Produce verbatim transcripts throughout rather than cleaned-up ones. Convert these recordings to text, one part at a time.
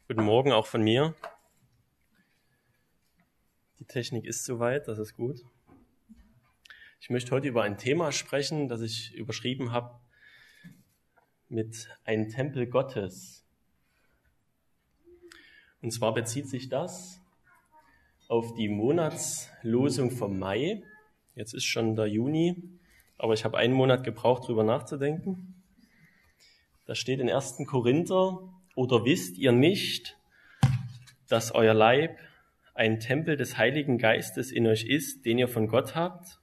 Guten Morgen auch von mir. Die Technik ist soweit, das ist gut. Ich möchte heute über ein Thema sprechen, das ich überschrieben habe mit Ein Tempel Gottes. Und zwar bezieht sich das auf die Monatslosung vom Mai. Jetzt ist schon der Juni, aber ich habe einen Monat gebraucht, darüber nachzudenken. Da steht in ersten Korinther: Oder wisst ihr nicht, dass euer Leib ein Tempel des Heiligen Geistes in euch ist, den ihr von Gott habt?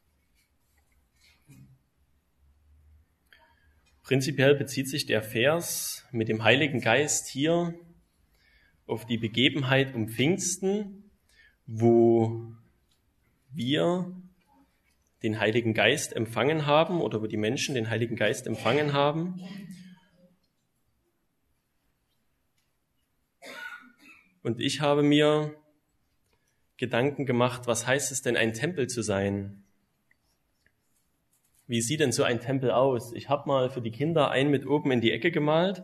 Prinzipiell bezieht sich der Vers mit dem Heiligen Geist hier auf die Begebenheit um Pfingsten, wo wir den Heiligen Geist empfangen haben oder wo die Menschen den Heiligen Geist empfangen haben. Und ich habe mir Gedanken gemacht, was heißt es denn, ein Tempel zu sein? Wie sieht denn so ein Tempel aus? Ich habe mal für die Kinder einen mit oben in die Ecke gemalt.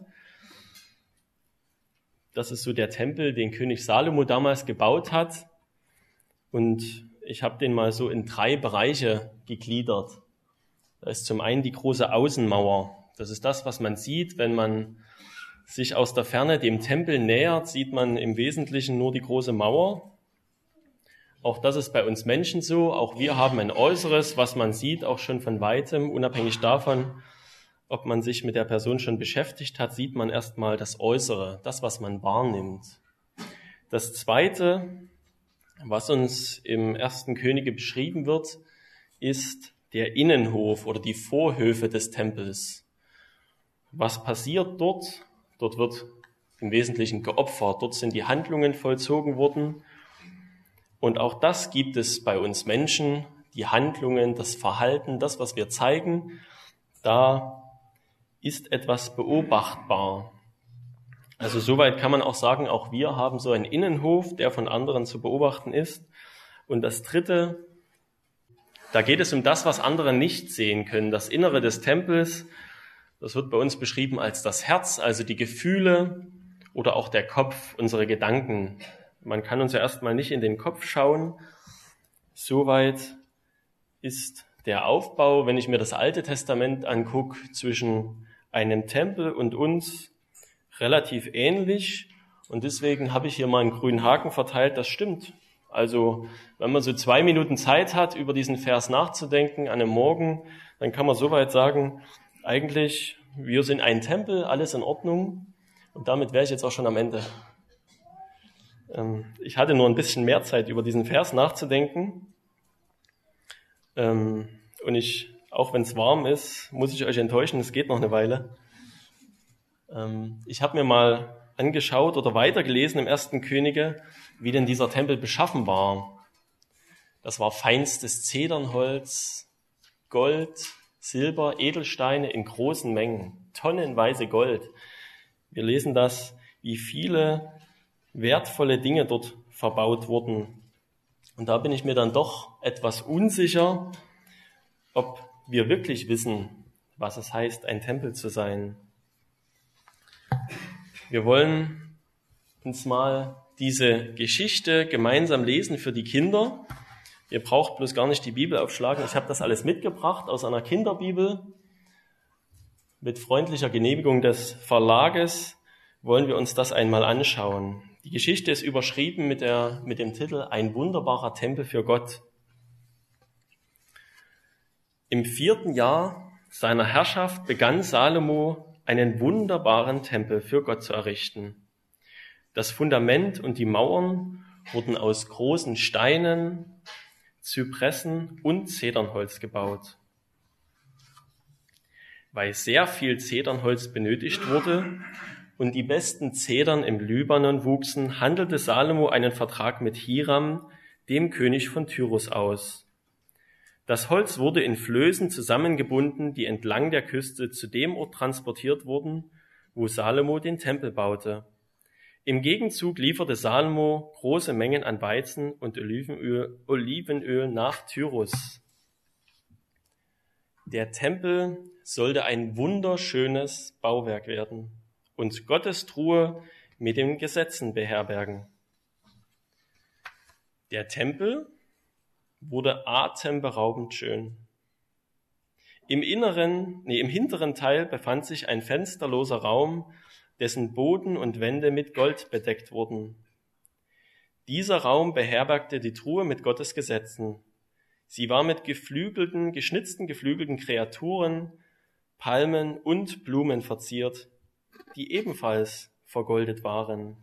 Das ist so der Tempel, den König Salomo damals gebaut hat. Und ich habe den mal so in drei Bereiche gegliedert. Da ist zum einen die große Außenmauer. Das ist das, was man sieht, wenn man sich aus der Ferne dem Tempel nähert, sieht man im Wesentlichen nur die große Mauer. Auch das ist bei uns Menschen so. Auch wir haben ein Äußeres, was man sieht, auch schon von Weitem. Unabhängig davon, ob man sich mit der Person schon beschäftigt hat, sieht man erstmal das Äußere, das, was man wahrnimmt. Das Zweite, was uns im ersten Könige beschrieben wird, ist der Innenhof oder die Vorhöfe des Tempels. Was passiert dort? Dort wird im Wesentlichen geopfert. Dort sind die Handlungen vollzogen worden. Und auch das gibt es bei uns Menschen, die Handlungen, das Verhalten, das, was wir zeigen, da ist etwas beobachtbar. Also soweit kann man auch sagen, auch wir haben so einen Innenhof, der von anderen zu beobachten ist. Und das Dritte, da geht es um das, was andere nicht sehen können. Das Innere des Tempels, das wird bei uns beschrieben als das Herz, also die Gefühle oder auch der Kopf, unsere Gedanken. Man kann uns ja erstmal nicht in den Kopf schauen. Soweit ist der Aufbau, wenn ich mir das Alte Testament angucke, zwischen einem Tempel und uns relativ ähnlich. Und deswegen habe ich hier mal einen grünen Haken verteilt. Das stimmt. Also wenn man so zwei Minuten Zeit hat, über diesen Vers nachzudenken an einem Morgen, dann kann man soweit sagen, eigentlich, wir sind ein Tempel, alles in Ordnung. Und damit wäre ich jetzt auch schon am Ende. Ich hatte nur ein bisschen mehr Zeit, über diesen Vers nachzudenken. Und ich, auch wenn es warm ist, muss ich euch enttäuschen, es geht noch eine Weile. Ich habe mir mal angeschaut oder weitergelesen im ersten Könige, wie denn dieser Tempel beschaffen war. Das war feinstes Zedernholz, Gold, Silber, Edelsteine in großen Mengen, tonnenweise Gold. Wir lesen das, wie viele wertvolle Dinge dort verbaut wurden. Und da bin ich mir dann doch etwas unsicher, ob wir wirklich wissen, was es heißt, ein Tempel zu sein. Wir wollen uns mal diese Geschichte gemeinsam lesen für die Kinder. Ihr braucht bloß gar nicht die Bibel aufschlagen. Ich habe das alles mitgebracht aus einer Kinderbibel. Mit freundlicher Genehmigung des Verlages wollen wir uns das einmal anschauen. Die Geschichte ist überschrieben mit, der, mit dem Titel Ein wunderbarer Tempel für Gott. Im vierten Jahr seiner Herrschaft begann Salomo, einen wunderbaren Tempel für Gott zu errichten. Das Fundament und die Mauern wurden aus großen Steinen, Zypressen und Zedernholz gebaut. Weil sehr viel Zedernholz benötigt wurde und die besten Zedern im Libanon wuchsen, handelte Salomo einen Vertrag mit Hiram, dem König von Tyrus, aus. Das Holz wurde in Flößen zusammengebunden, die entlang der Küste zu dem Ort transportiert wurden, wo Salomo den Tempel baute. Im Gegenzug lieferte Salomo große Mengen an Weizen und Olivenöl, Olivenöl nach Tyrus. Der Tempel sollte ein wunderschönes Bauwerk werden und Gottes Truhe mit den Gesetzen beherbergen. Der Tempel wurde atemberaubend schön. Im inneren, nee, im hinteren Teil befand sich ein fensterloser Raum, dessen Boden und Wände mit Gold bedeckt wurden. Dieser Raum beherbergte die Truhe mit Gottes Gesetzen. Sie war mit geflügelten, geschnitzten, geflügelten Kreaturen, Palmen und Blumen verziert, die ebenfalls vergoldet waren.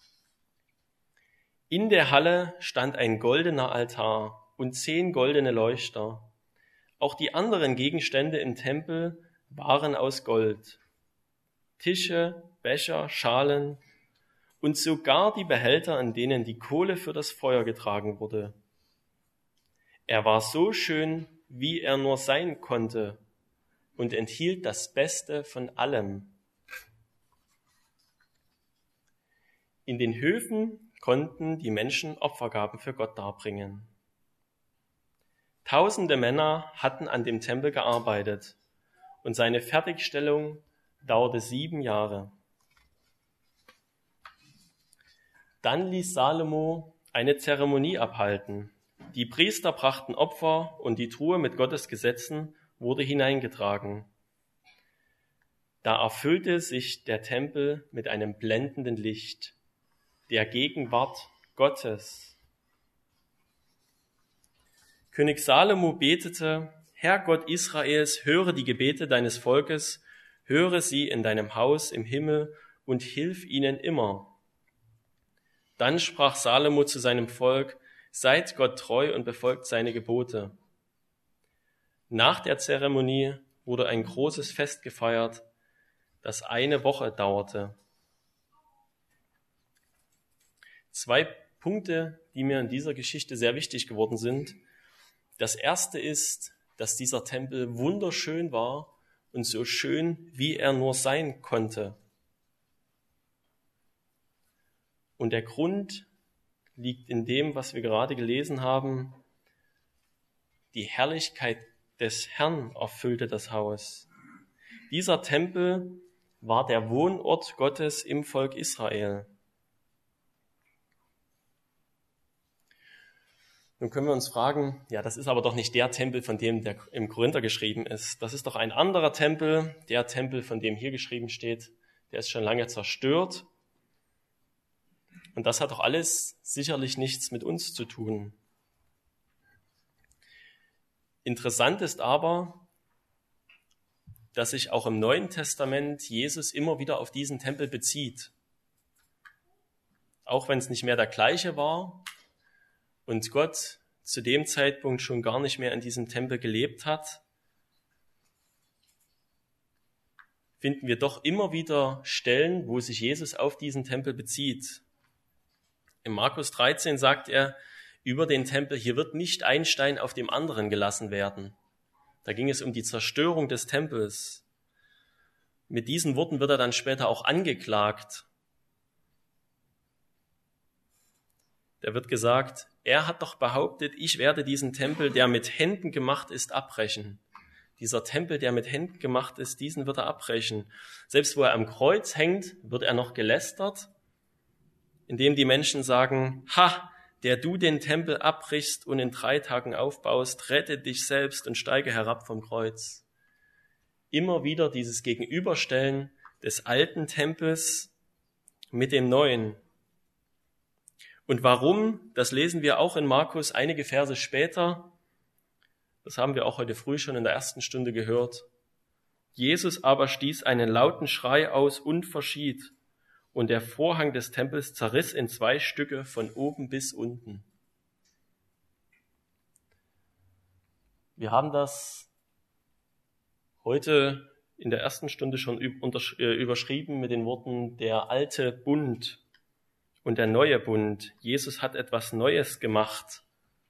In der Halle stand ein goldener Altar und zehn goldene Leuchter. Auch die anderen Gegenstände im Tempel waren aus Gold. Tische, Becher, Schalen und sogar die Behälter, in denen die Kohle für das Feuer getragen wurde. Er war so schön, wie er nur sein konnte, und enthielt das Beste von allem. In den Höfen konnten die Menschen Opfergaben für Gott darbringen. Tausende Männer hatten an dem Tempel gearbeitet, und seine Fertigstellung dauerte sieben Jahre. Dann ließ Salomo eine Zeremonie abhalten. Die Priester brachten Opfer und die Truhe mit Gottes Gesetzen wurde hineingetragen. Da erfüllte sich der Tempel mit einem blendenden Licht, der Gegenwart Gottes. König Salomo betete: Herr Gott Israels, höre die Gebete deines Volkes, höre sie in deinem Haus im Himmel und hilf ihnen immer. Dann sprach Salomo zu seinem Volk: Seid Gott treu und befolgt seine Gebote. Nach der Zeremonie wurde ein großes Fest gefeiert, das eine Woche dauerte. Zwei Punkte, die mir in dieser Geschichte sehr wichtig geworden sind. Das erste ist, dass dieser Tempel wunderschön war und so schön, wie er nur sein konnte. Und der Grund liegt in dem, was wir gerade gelesen haben. Die Herrlichkeit des Herrn erfüllte das Haus. Dieser Tempel war der Wohnort Gottes im Volk Israel. Nun können wir uns fragen, ja, das ist aber doch nicht der Tempel, von dem der im Korinther geschrieben ist. Das ist doch ein anderer Tempel. Der Tempel, von dem hier geschrieben steht, der ist schon lange zerstört. Und das hat doch alles sicherlich nichts mit uns zu tun. Interessant ist aber, dass sich auch im Neuen Testament Jesus immer wieder auf diesen Tempel bezieht. Auch wenn es nicht mehr der gleiche war und Gott zu dem Zeitpunkt schon gar nicht mehr in diesem Tempel gelebt hat, finden wir doch immer wieder Stellen, wo sich Jesus auf diesen Tempel bezieht. In Markus dreizehn sagt er über den Tempel: Hier wird nicht ein Stein auf dem anderen gelassen werden. Da ging es um die Zerstörung des Tempels. Mit diesen Worten wird er dann später auch angeklagt. Da wird gesagt: Er hat doch behauptet, ich werde diesen Tempel, der mit Händen gemacht ist, abbrechen. Dieser Tempel, der mit Händen gemacht ist, diesen wird er abbrechen. Selbst wo er am Kreuz hängt, wird er noch gelästert, indem die Menschen sagen: Ha, der du den Tempel abbrichst und in drei Tagen aufbaust, rette dich selbst und steige herab vom Kreuz. Immer wieder dieses Gegenüberstellen des alten Tempels mit dem neuen. Und warum? Das lesen wir auch in Markus einige Verse später. Das haben wir auch heute früh schon in der ersten Stunde gehört. Jesus aber stieß einen lauten Schrei aus und verschied. Und der Vorhang des Tempels zerriss in zwei Stücke von oben bis unten. Wir haben das heute in der ersten Stunde schon überschrieben mit den Worten der alte Bund und der neue Bund. Jesus hat etwas Neues gemacht.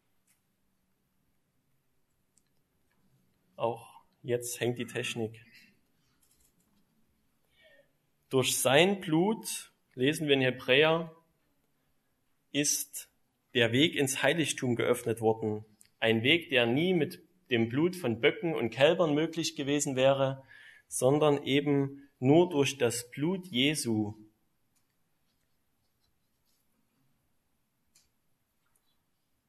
Auch jetzt hängt die Technik. Durch sein Blut, lesen wir in Hebräer, ist der Weg ins Heiligtum geöffnet worden. Ein Weg, der nie mit dem Blut von Böcken und Kälbern möglich gewesen wäre, sondern eben nur durch das Blut Jesu.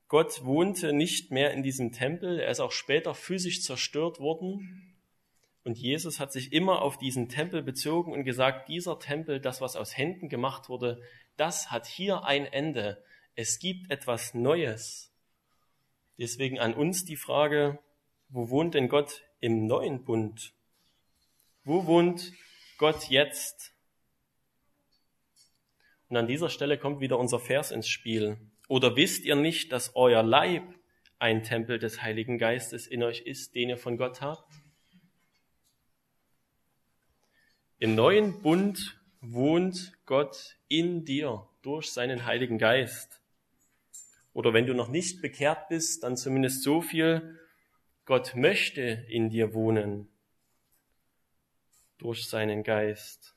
Gott wohnte nicht mehr in diesem Tempel, er ist auch später physisch zerstört worden. Und Jesus hat sich immer auf diesen Tempel bezogen und gesagt, dieser Tempel, das, was aus Händen gemacht wurde, das hat hier ein Ende. Es gibt etwas Neues. Deswegen an uns die Frage, wo wohnt denn Gott im neuen Bund? Wo wohnt Gott jetzt? Und an dieser Stelle kommt wieder unser Vers ins Spiel. Oder wisst ihr nicht, dass euer Leib ein Tempel des Heiligen Geistes in euch ist, den ihr von Gott habt? Im neuen Bund wohnt Gott in dir durch seinen Heiligen Geist. Oder wenn du noch nicht bekehrt bist, dann zumindest so viel, Gott möchte in dir wohnen durch seinen Geist.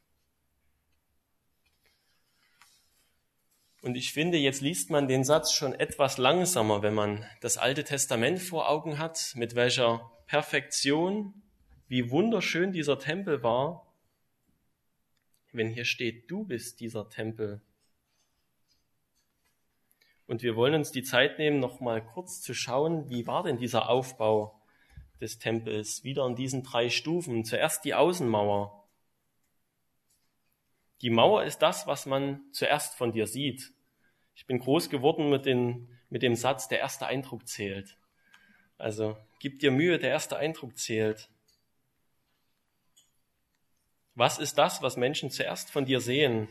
Und ich finde, jetzt liest man den Satz schon etwas langsamer, wenn man das Alte Testament vor Augen hat, mit welcher Perfektion, wie wunderschön dieser Tempel war, wenn hier steht, du bist dieser Tempel. Und wir wollen uns die Zeit nehmen, noch mal kurz zu schauen, wie war denn dieser Aufbau des Tempels? Wieder in diesen drei Stufen. Zuerst die Außenmauer. Die Mauer ist das, was man zuerst von dir sieht. Ich bin groß geworden mit, den, mit dem Satz, der erste Eindruck zählt. Also gib dir Mühe, der erste Eindruck zählt. Was ist das, was Menschen zuerst von dir sehen?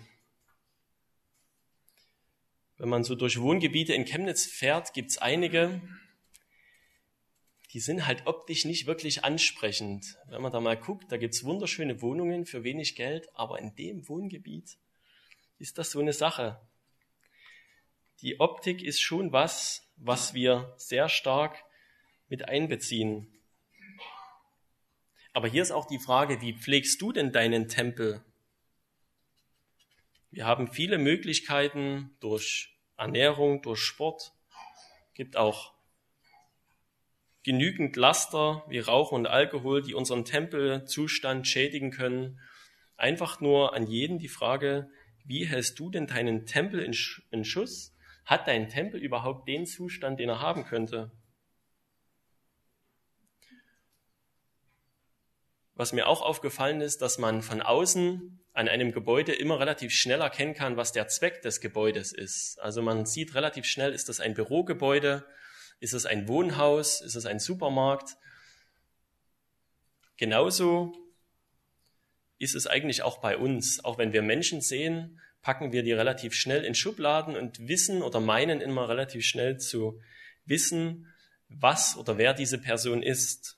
Wenn man so durch Wohngebiete in Chemnitz fährt, gibt es einige, die sind halt optisch nicht wirklich ansprechend. Wenn man da mal guckt, da gibt es wunderschöne Wohnungen für wenig Geld, aber in dem Wohngebiet ist das so eine Sache. Die Optik ist schon was, was wir sehr stark mit einbeziehen. Aber hier ist auch die Frage, wie pflegst du denn deinen Tempel? Wir haben viele Möglichkeiten durch Ernährung, durch Sport. Es gibt auch genügend Laster wie Rauch und Alkohol, die unseren Tempelzustand schädigen können. Einfach nur an jeden die Frage, wie hältst du denn deinen Tempel in Schuss? Hat dein Tempel überhaupt den Zustand, den er haben könnte? Was mir auch aufgefallen ist, dass man von außen an einem Gebäude immer relativ schnell erkennen kann, was der Zweck des Gebäudes ist. Also man sieht relativ schnell, ist das ein Bürogebäude, ist es ein Wohnhaus, ist es ein Supermarkt. Genauso ist es eigentlich auch bei uns. Auch wenn wir Menschen sehen, packen wir die relativ schnell in Schubladen und wissen oder meinen immer relativ schnell zu wissen, was oder wer diese Person ist.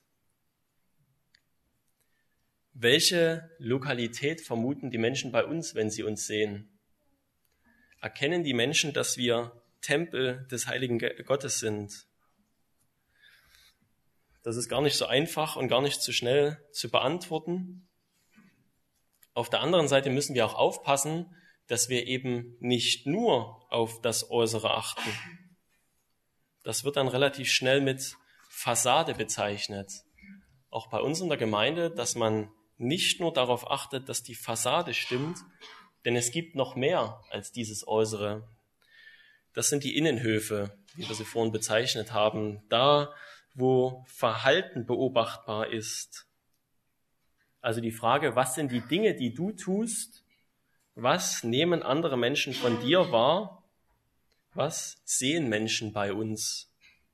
Welche Lokalität vermuten die Menschen bei uns, wenn sie uns sehen? Erkennen die Menschen, dass wir Tempel des heiligen Gottes sind? Das ist gar nicht so einfach und gar nicht so schnell zu beantworten. Auf der anderen Seite müssen wir auch aufpassen, dass wir eben nicht nur auf das Äußere achten. Das wird dann relativ schnell mit Fassade bezeichnet. Auch bei uns in der Gemeinde, dass man nicht nur darauf achtet, dass die Fassade stimmt, denn es gibt noch mehr als dieses Äußere. Das sind die Innenhöfe, wie wir sie vorhin bezeichnet haben, da, wo Verhalten beobachtbar ist. Also die Frage, was sind die Dinge, die du tust? Was nehmen andere Menschen von dir wahr? Was sehen Menschen bei uns?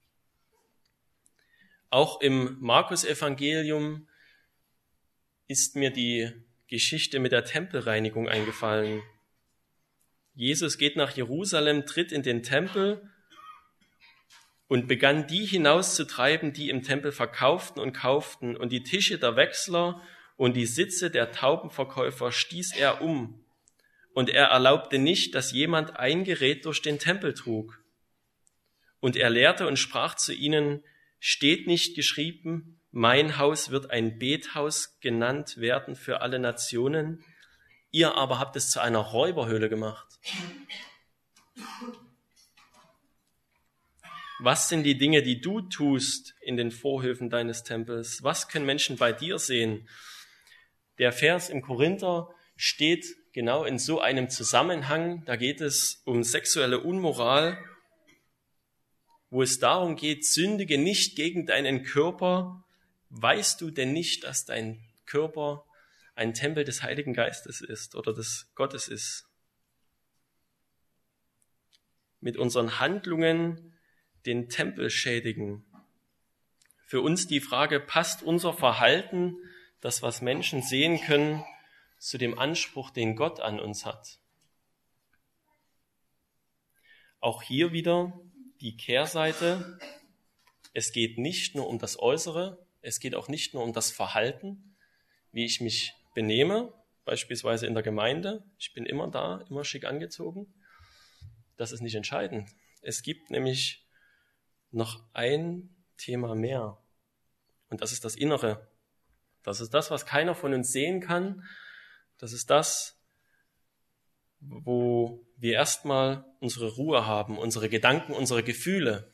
Auch im Markus-Evangelium ist mir die Geschichte mit der Tempelreinigung eingefallen. Jesus geht nach Jerusalem, tritt in den Tempel und begann die hinauszutreiben, die im Tempel verkauften und kauften, und die Tische der Wechsler und die Sitze der Taubenverkäufer stieß er um. Und er erlaubte nicht, dass jemand ein Gerät durch den Tempel trug. Und er lehrte und sprach zu ihnen, steht nicht geschrieben, mein Haus wird ein Bethaus genannt werden für alle Nationen. Ihr aber habt es zu einer Räuberhöhle gemacht. Was sind die Dinge, die du tust in den Vorhöfen deines Tempels? Was können Menschen bei dir sehen? Der Vers im Korinther steht genau in so einem Zusammenhang. Da geht es um sexuelle Unmoral. wo es darum geht, sündige nicht gegen deinen Körper. Weißt du denn nicht, dass dein Körper ein Tempel des Heiligen Geistes ist oder des Gottes ist? Mit unseren Handlungen den Tempel schädigen. Für uns die Frage, passt unser Verhalten, das was Menschen sehen können, zu dem Anspruch, den Gott an uns hat? Auch hier wieder die Kehrseite. Es geht nicht nur um das Äußere, es geht auch nicht nur um das Verhalten, wie ich mich benehme, beispielsweise in der Gemeinde. Ich bin immer da, immer schick angezogen. Das ist nicht entscheidend. Es gibt nämlich noch ein Thema mehr. Und das ist das Innere. Das ist das, was keiner von uns sehen kann. Das ist das, wo wir erstmal unsere Ruhe haben, unsere Gedanken, unsere Gefühle.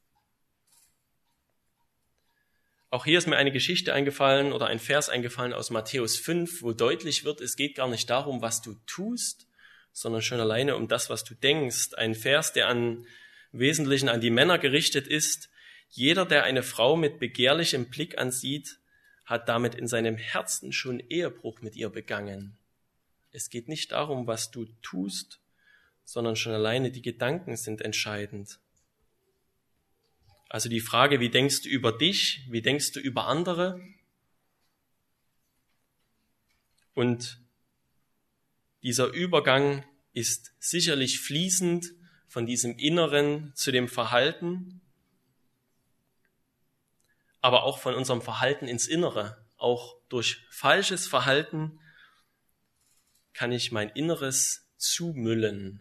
Auch hier ist mir eine Geschichte eingefallen oder ein Vers eingefallen aus Matthäus fünf, wo deutlich wird, es geht gar nicht darum, was du tust, sondern schon alleine um das, was du denkst. Ein Vers, der an im Wesentlichen an die Männer gerichtet ist. Jeder, der eine Frau mit begehrlichem Blick ansieht, hat damit in seinem Herzen schon Ehebruch mit ihr begangen. Es geht nicht darum, was du tust, sondern schon alleine die Gedanken sind entscheidend. Also die Frage, wie denkst du über dich, wie denkst du über andere? Und dieser Übergang ist sicherlich fließend von diesem Inneren zu dem Verhalten, aber auch von unserem Verhalten ins Innere. Auch durch falsches Verhalten kann ich mein Inneres zumüllen.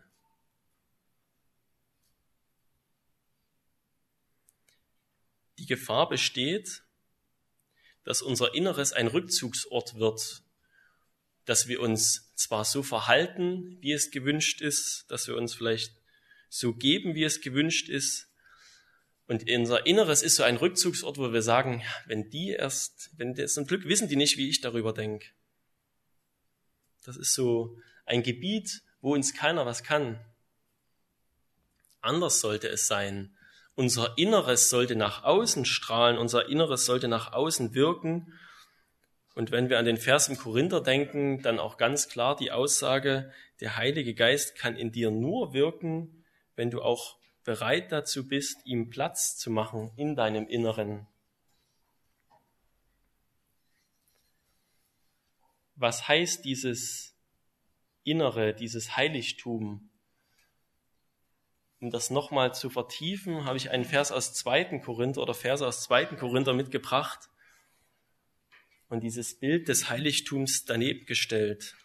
Die Gefahr besteht, dass unser Inneres ein Rückzugsort wird, dass wir uns zwar so verhalten, wie es gewünscht ist, dass wir uns vielleicht so geben, wie es gewünscht ist, und unser Inneres ist so ein Rückzugsort, wo wir sagen, wenn die erst, wenn das zum Glück wissen die nicht, wie ich darüber denke. Das ist so ein Gebiet, wo uns keiner was kann. Anders sollte es sein. Unser Inneres sollte nach außen strahlen, unser Inneres sollte nach außen wirken. Und wenn wir an den Vers im Korinther denken, dann auch ganz klar die Aussage, der Heilige Geist kann in dir nur wirken, wenn du auch bereit dazu bist, ihm Platz zu machen in deinem Inneren. Was heißt dieses Innere, dieses Heiligtum? Um das nochmal zu vertiefen, habe ich einen Vers aus zweiten Korinther oder Verse aus zweiten Korinther mitgebracht und dieses Bild des Heiligtums daneben gestellt.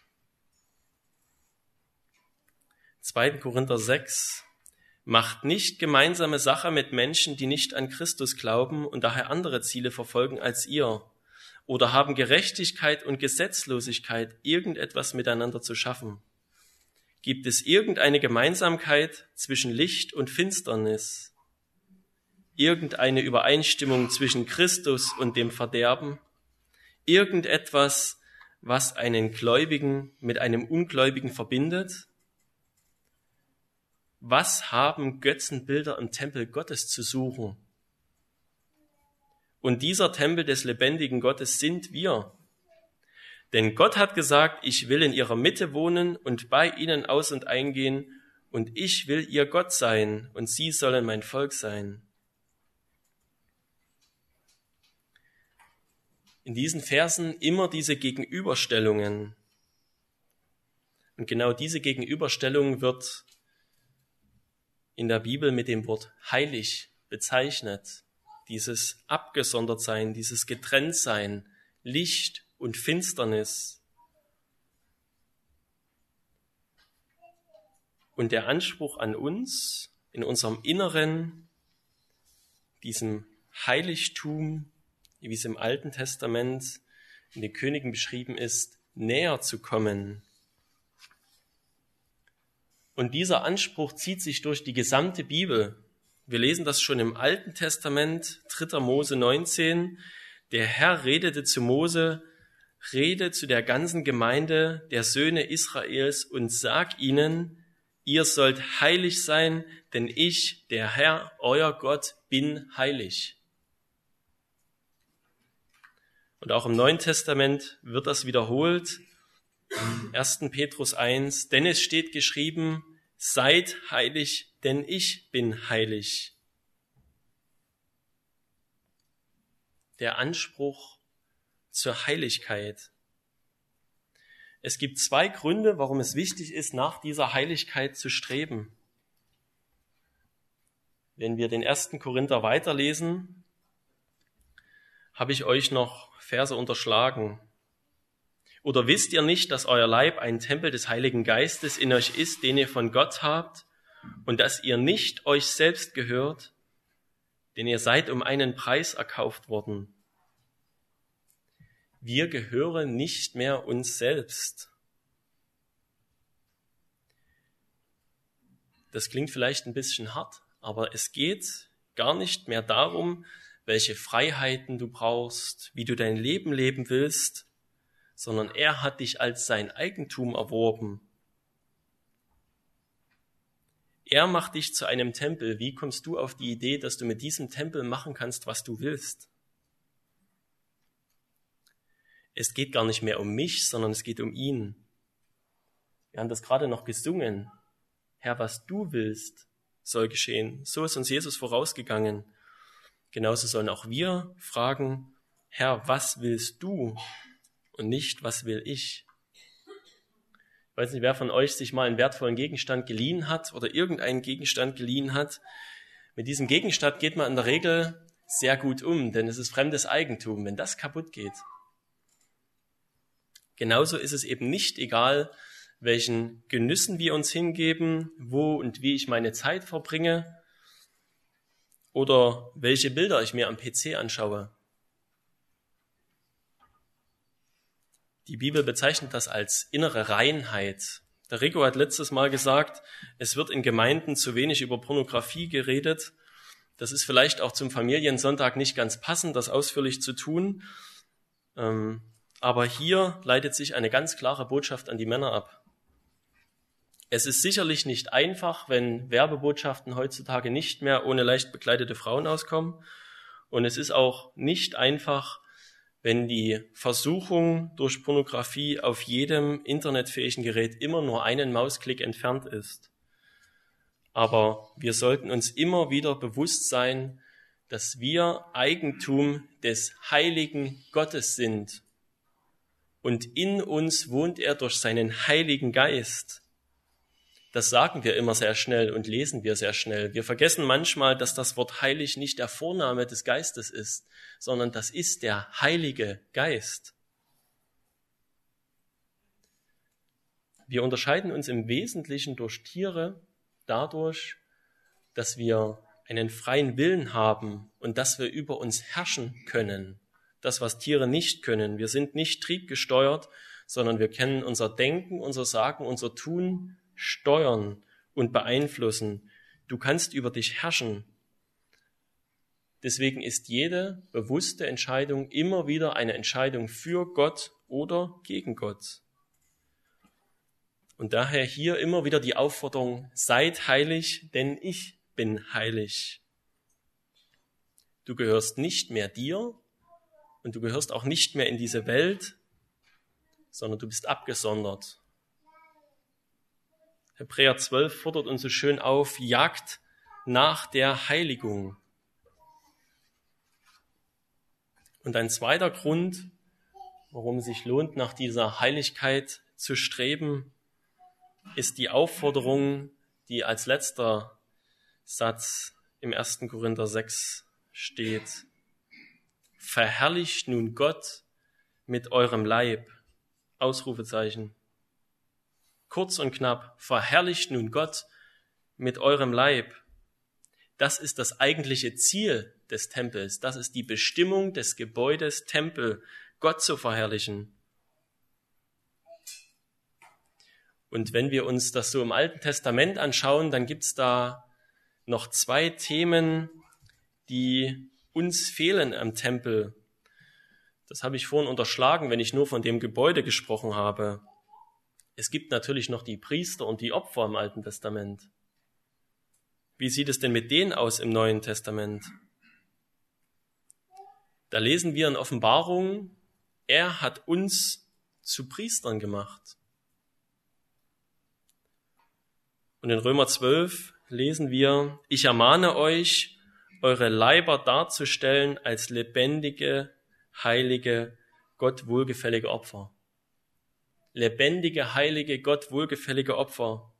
zweiten Korinther sechs. Macht nicht gemeinsame Sache mit Menschen, die nicht an Christus glauben und daher andere Ziele verfolgen als ihr oder haben Gerechtigkeit und Gesetzlosigkeit irgendetwas miteinander zu schaffen. Gibt es irgendeine Gemeinsamkeit zwischen Licht und Finsternis? Irgendeine Übereinstimmung zwischen Christus und dem Verderben? Irgendetwas, was einen Gläubigen mit einem Ungläubigen verbindet? Was haben Götzenbilder im Tempel Gottes zu suchen? Und dieser Tempel des lebendigen Gottes sind wir. Denn Gott hat gesagt, ich will in ihrer Mitte wohnen und bei ihnen aus- und eingehen, und ich will ihr Gott sein, und sie sollen mein Volk sein. In diesen Versen immer diese Gegenüberstellungen. Und genau diese Gegenüberstellung wird in der Bibel mit dem Wort heilig bezeichnet. Dieses Abgesondertsein, dieses Getrenntsein, Licht und Finsternis. Und der Anspruch an uns, in unserem Inneren, diesem Heiligtum, wie es im Alten Testament in den Königen beschrieben ist, näher zu kommen. Und dieser Anspruch zieht sich durch die gesamte Bibel. Wir lesen das schon im Alten Testament, dritter Mose neunzehn. Der Herr redete zu Mose, rede zu der ganzen Gemeinde der Söhne Israels und sag ihnen, ihr sollt heilig sein, denn ich, der Herr, euer Gott, bin heilig. Und auch im Neuen Testament wird das wiederholt. erster Petrus eins, denn es steht geschrieben, seid heilig, denn ich bin heilig. Der Anspruch zur Heiligkeit. Es gibt zwei Gründe, warum es wichtig ist, nach dieser Heiligkeit zu streben. Wenn wir den ersten Korinther weiterlesen, habe ich euch noch Verse unterschlagen. Oder wisst ihr nicht, dass euer Leib ein Tempel des Heiligen Geistes in euch ist, den ihr von Gott habt, und dass ihr nicht euch selbst gehört, denn ihr seid um einen Preis erkauft worden. Wir gehören nicht mehr uns selbst. Das klingt vielleicht ein bisschen hart, aber es geht gar nicht mehr darum, welche Freiheiten du brauchst, wie du dein Leben leben willst, sondern er hat dich als sein Eigentum erworben. Er macht dich zu einem Tempel. Wie kommst du auf die Idee, dass du mit diesem Tempel machen kannst, was du willst? Es geht gar nicht mehr um mich, sondern es geht um ihn. Wir haben das gerade noch gesungen. Herr, was du willst, soll geschehen. So ist uns Jesus vorausgegangen. Genauso sollen auch wir fragen, Herr, was willst du? Und nicht, was will ich? Ich weiß nicht, wer von euch sich mal einen wertvollen Gegenstand geliehen hat oder irgendeinen Gegenstand geliehen hat. Mit diesem Gegenstand geht man in der Regel sehr gut um, denn es ist fremdes Eigentum, wenn das kaputt geht. Genauso ist es eben nicht egal, welchen Genüssen wir uns hingeben, wo und wie ich meine Zeit verbringe oder welche Bilder ich mir am P C anschaue. Die Bibel bezeichnet das als innere Reinheit. Der Rico hat letztes Mal gesagt, es wird in Gemeinden zu wenig über Pornografie geredet. Das ist vielleicht auch zum Familiensonntag nicht ganz passend, das ausführlich zu tun. Aber hier leitet sich eine ganz klare Botschaft an die Männer ab. Es ist sicherlich nicht einfach, wenn Werbebotschaften heutzutage nicht mehr ohne leicht bekleidete Frauen auskommen. Und es ist auch nicht einfach, wenn die Versuchung durch Pornografie auf jedem internetfähigen Gerät immer nur einen Mausklick entfernt ist. Aber wir sollten uns immer wieder bewusst sein, dass wir Eigentum des heiligen Gottes sind. Und in uns wohnt er durch seinen Heiligen Geist. Das sagen wir immer sehr schnell und lesen wir sehr schnell. Wir vergessen manchmal, dass das Wort heilig nicht der Vorname des Geistes ist, sondern das ist der Heilige Geist. Wir unterscheiden uns im Wesentlichen durch Tiere dadurch, dass wir einen freien Willen haben und dass wir über uns herrschen können. Das, was Tiere nicht können. Wir sind nicht triebgesteuert, sondern wir können unser Denken, unser Sagen, unser Tun steuern und beeinflussen. Du kannst über dich herrschen. Deswegen ist jede bewusste Entscheidung immer wieder eine Entscheidung für Gott oder gegen Gott. Und daher hier immer wieder die Aufforderung, seid heilig, denn ich bin heilig. Du gehörst nicht mehr dir und du gehörst auch nicht mehr in diese Welt, sondern du bist abgesondert. Hebräer zwölf fordert uns so schön auf, jagt nach der Heiligung. Und ein zweiter Grund, warum es sich lohnt, nach dieser Heiligkeit zu streben, ist die Aufforderung, die als letzter Satz im ersten Korinther sechs steht. Verherrlicht nun Gott mit eurem Leib. Ausrufezeichen. Kurz und knapp, verherrlicht nun Gott mit eurem Leib. Das ist das eigentliche Ziel des Tempels. Das ist die Bestimmung des Gebäudes Tempel, Gott zu verherrlichen. Und wenn wir uns das so im Alten Testament anschauen, dann gibt's da noch zwei Themen, die uns fehlen am Tempel. Das habe ich vorhin unterschlagen, wenn ich nur von dem Gebäude gesprochen habe. Es gibt natürlich noch die Priester und die Opfer im Alten Testament. Wie sieht es denn mit denen aus im Neuen Testament? Da lesen wir in Offenbarung, er hat uns zu Priestern gemacht. Und in Römer zwölf lesen wir, ich ermahne euch, eure Leiber darzustellen als lebendige, heilige, Gott wohlgefällige Opfer. Lebendige, heilige, Gott wohlgefällige Opfer.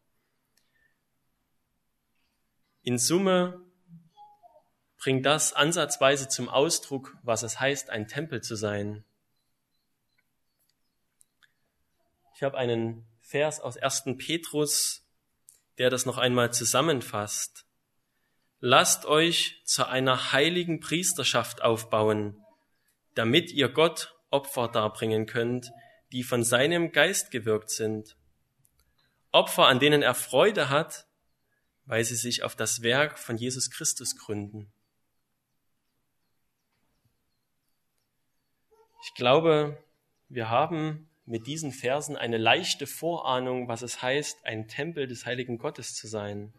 In Summe bringt das ansatzweise zum Ausdruck, was es heißt, ein Tempel zu sein. Ich habe einen Vers aus ersten Petrus, der das noch einmal zusammenfasst. Lasst euch zu einer heiligen Priesterschaft aufbauen, damit ihr Gott Opfer darbringen könnt, die von seinem Geist gewirkt sind. Opfer, an denen er Freude hat, weil sie sich auf das Werk von Jesus Christus gründen. Ich glaube, wir haben mit diesen Versen eine leichte Vorahnung, was es heißt, ein Tempel des heiligen Gottes zu sein.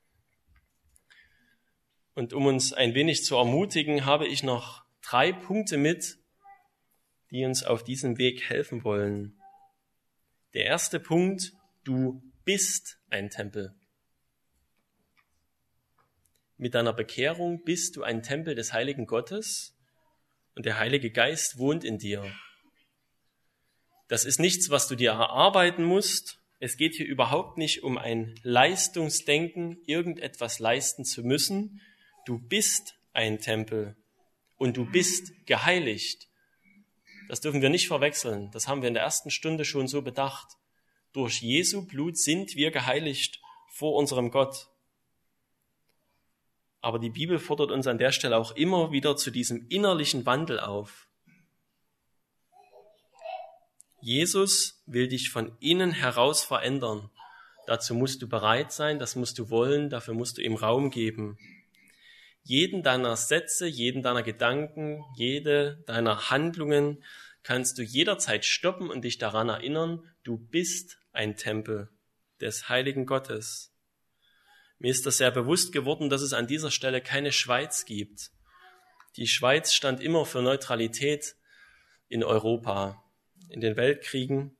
Und um uns ein wenig zu ermutigen, habe ich noch drei Punkte mit, die uns auf diesem Weg helfen wollen. Der erste Punkt, du bist ein Tempel. Mit deiner Bekehrung bist du ein Tempel des heiligen Gottes und der Heilige Geist wohnt in dir. Das ist nichts, was du dir erarbeiten musst. Es geht hier überhaupt nicht um ein Leistungsdenken, irgendetwas leisten zu müssen. Du bist ein Tempel und du bist geheiligt. Das dürfen wir nicht verwechseln. Das haben wir in der ersten Stunde schon so bedacht. Durch Jesu Blut sind wir geheiligt vor unserem Gott. Aber die Bibel fordert uns an der Stelle auch immer wieder zu diesem innerlichen Wandel auf. Jesus will dich von innen heraus verändern. Dazu musst du bereit sein, das musst du wollen, dafür musst du ihm Raum geben. Jeden deiner Sätze, jeden deiner Gedanken, jede deiner Handlungen kannst du jederzeit stoppen und dich daran erinnern, du bist ein Tempel des heiligen Gottes. Mir ist das sehr bewusst geworden, dass es an dieser Stelle keine Schweiz gibt. Die Schweiz stand immer für Neutralität in Europa, in den Weltkriegen.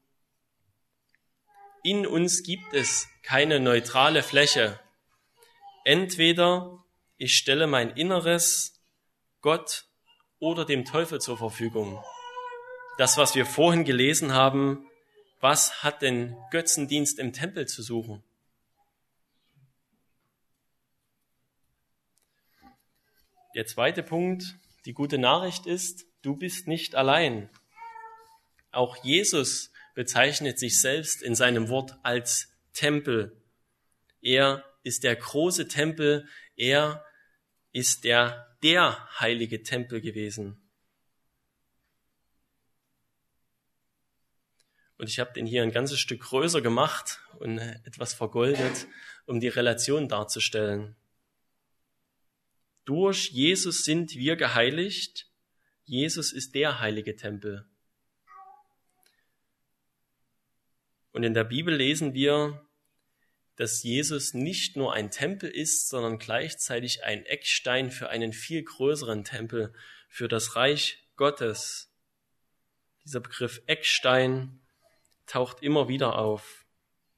In uns gibt es keine neutrale Fläche. Entweder ich stelle mein Inneres Gott oder dem Teufel zur Verfügung. Das, was wir vorhin gelesen haben, was hat denn Götzendienst im Tempel zu suchen? Der zweite Punkt, die gute Nachricht ist, du bist nicht allein. Auch Jesus bezeichnet sich selbst in seinem Wort als Tempel. Er ist der große Tempel, er ist der, der heilige Tempel gewesen. Und ich habe den hier ein ganzes Stück größer gemacht und etwas vergoldet, um die Relation darzustellen. Durch Jesus sind wir geheiligt. Jesus ist der heilige Tempel. Und in der Bibel lesen wir, dass Jesus nicht nur ein Tempel ist, sondern gleichzeitig ein Eckstein für einen viel größeren Tempel, für das Reich Gottes. Dieser Begriff Eckstein taucht immer wieder auf.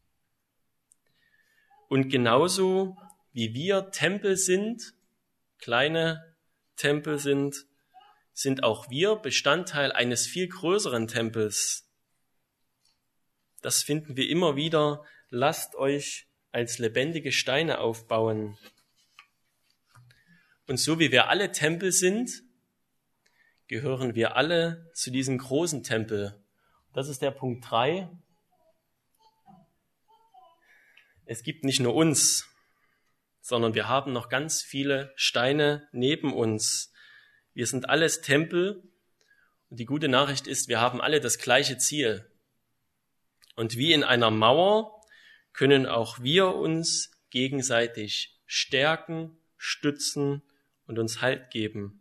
Und genauso wie wir Tempel sind, kleine Tempel sind, sind auch wir Bestandteil eines viel größeren Tempels. Das finden wir immer wieder. Lasst euch als lebendige Steine aufbauen. Und so wie wir alle Tempel sind, gehören wir alle zu diesem großen Tempel. Das ist der Punkt drei. Es gibt nicht nur uns, sondern wir haben noch ganz viele Steine neben uns. Wir sind alles Tempel und die gute Nachricht ist, wir haben alle das gleiche Ziel. Und wie in einer Mauer können auch wir uns gegenseitig stärken, stützen und uns Halt geben.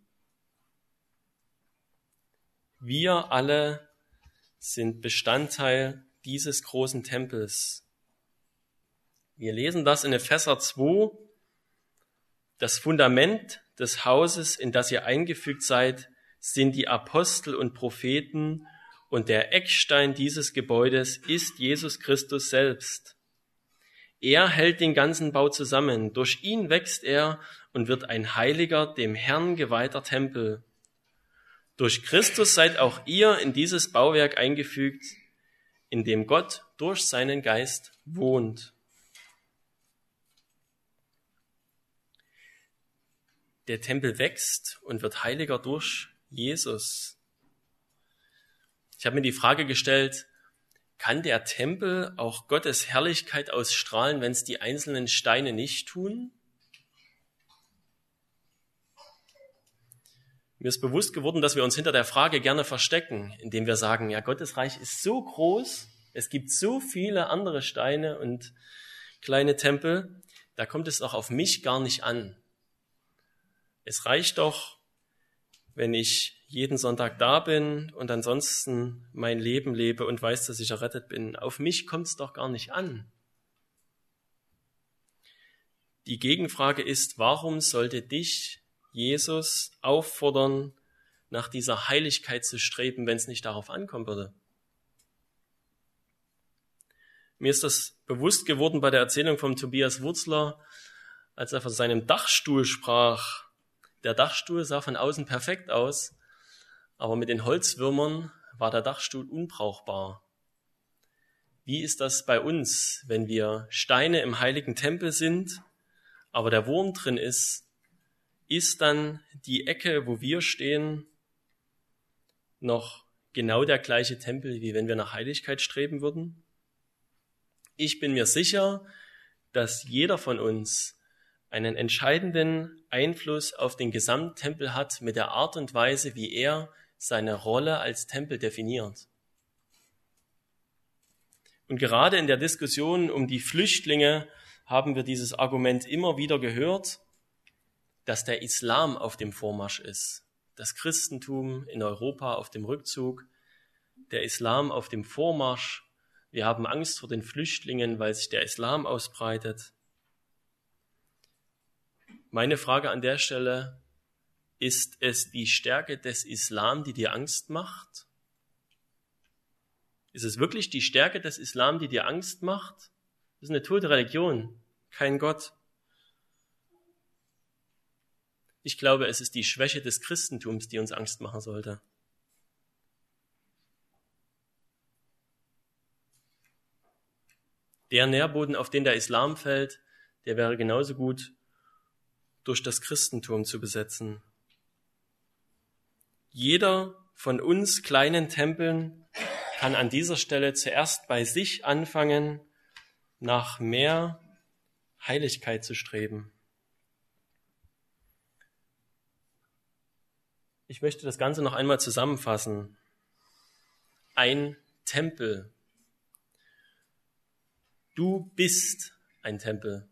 Wir alle sind Bestandteil dieses großen Tempels. Wir lesen das in Epheser zwei. Das Fundament des Hauses, in das ihr eingefügt seid, sind die Apostel und Propheten, und der Eckstein dieses Gebäudes ist Jesus Christus selbst. Er hält den ganzen Bau zusammen. Durch ihn wächst er und wird ein heiliger, dem Herrn geweihter Tempel. Durch Christus seid auch ihr in dieses Bauwerk eingefügt, in dem Gott durch seinen Geist wohnt. Der Tempel wächst und wird heiliger durch Jesus. Ich habe mir die Frage gestellt, kann der Tempel auch Gottes Herrlichkeit ausstrahlen, wenn es die einzelnen Steine nicht tun? Mir ist bewusst geworden, dass wir uns hinter der Frage gerne verstecken, indem wir sagen, ja, Gottes Reich ist so groß, es gibt so viele andere Steine und kleine Tempel, da kommt es doch auf mich gar nicht an. Es reicht doch, wenn ich jeden Sonntag da bin und ansonsten mein Leben lebe und weiß, dass ich errettet bin. Auf mich kommt es doch gar nicht an. Die Gegenfrage ist, warum sollte dich Jesus auffordern, nach dieser Heiligkeit zu streben, wenn es nicht darauf ankommen würde? Mir ist das bewusst geworden bei der Erzählung von Tobias Wurzler, als er von seinem Dachstuhl sprach. Der Dachstuhl sah von außen perfekt aus, aber mit den Holzwürmern war der Dachstuhl unbrauchbar. Wie ist das bei uns, wenn wir Steine im heiligen Tempel sind, aber der Wurm drin ist? Ist dann die Ecke, wo wir stehen, noch genau der gleiche Tempel, wie wenn wir nach Heiligkeit streben würden? Ich bin mir sicher, dass jeder von uns einen entscheidenden Einfluss auf den Gesamttempel hat mit der Art und Weise, wie er seine Rolle als Tempel definiert. Und gerade in der Diskussion um die Flüchtlinge haben wir dieses Argument immer wieder gehört, dass der Islam auf dem Vormarsch ist, das Christentum in Europa auf dem Rückzug, der Islam auf dem Vormarsch. Wir haben Angst vor den Flüchtlingen, weil sich der Islam ausbreitet. Meine Frage an der Stelle, ist es die Stärke des Islam, die dir Angst macht? Ist es wirklich die Stärke des Islam, die dir Angst macht? Das ist eine tote Religion, kein Gott. Ich glaube, es ist die Schwäche des Christentums, die uns Angst machen sollte. Der Nährboden, auf den der Islam fällt, der wäre genauso gut durch das Christentum zu besetzen. Jeder von uns kleinen Tempeln kann an dieser Stelle zuerst bei sich anfangen, nach mehr Heiligkeit zu streben. Ich möchte das Ganze noch einmal zusammenfassen. Ein Tempel. Du bist ein Tempel.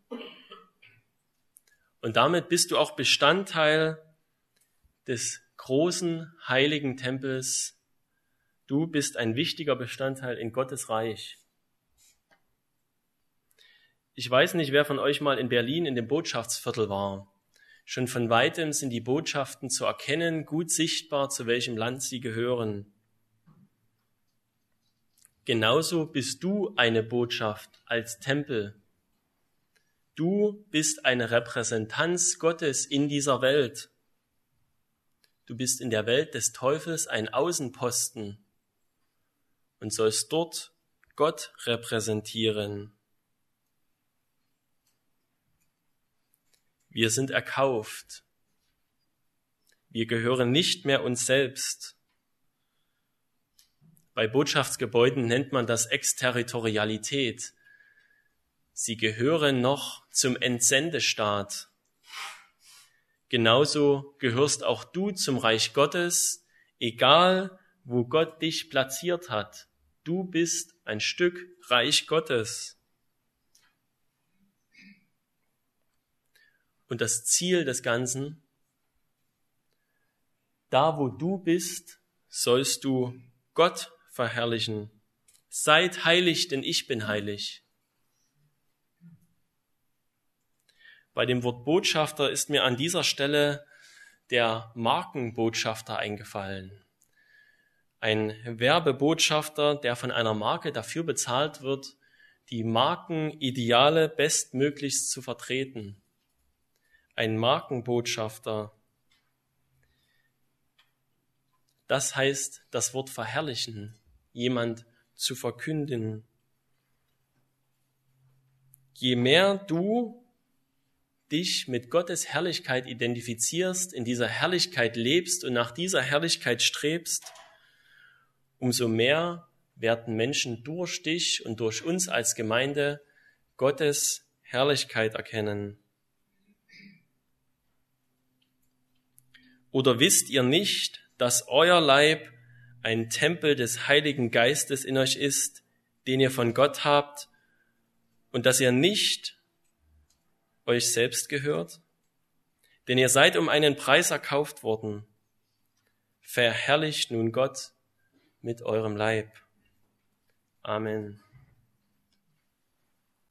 Und damit bist du auch Bestandteil des großen heiligen Tempels. Du bist ein wichtiger Bestandteil in Gottes Reich. Ich weiß nicht, wer von euch mal in Berlin in dem Botschaftsviertel war. Schon von weitem sind die Botschaften zu erkennen, gut sichtbar, zu welchem Land sie gehören. Genauso bist du eine Botschaft als Tempel. Du bist eine Repräsentanz Gottes in dieser Welt. Du bist in der Welt des Teufels ein Außenposten und sollst dort Gott repräsentieren. Wir sind erkauft. Wir gehören nicht mehr uns selbst. Bei Botschaftsgebäuden nennt man das Exterritorialität. Sie gehören noch zum Entsendestaat. Genauso gehörst auch du zum Reich Gottes, egal wo Gott dich platziert hat. Du bist ein Stück Reich Gottes. Und das Ziel des Ganzen, da wo du bist, sollst du Gott verherrlichen. seid heilig, denn ich bin heilig. Bei dem Wort Botschafter ist mir an dieser Stelle der Markenbotschafter eingefallen. Ein Werbebotschafter, der von einer Marke dafür bezahlt wird, die Markenideale bestmöglichst zu vertreten. Ein Markenbotschafter. Das heißt, das Wort verherrlichen, jemand zu verkünden. Je mehr du dich mit Gottes Herrlichkeit identifizierst, in dieser Herrlichkeit lebst und nach dieser Herrlichkeit strebst, umso mehr werden Menschen durch dich und durch uns als Gemeinde Gottes Herrlichkeit erkennen. Oder wisst ihr nicht, dass euer Leib ein Tempel des Heiligen Geistes in euch ist, den ihr von Gott habt, und dass ihr nicht euch selbst gehört? Denn ihr seid um einen Preis erkauft worden. Verherrlicht nun Gott mit eurem Leib. Amen.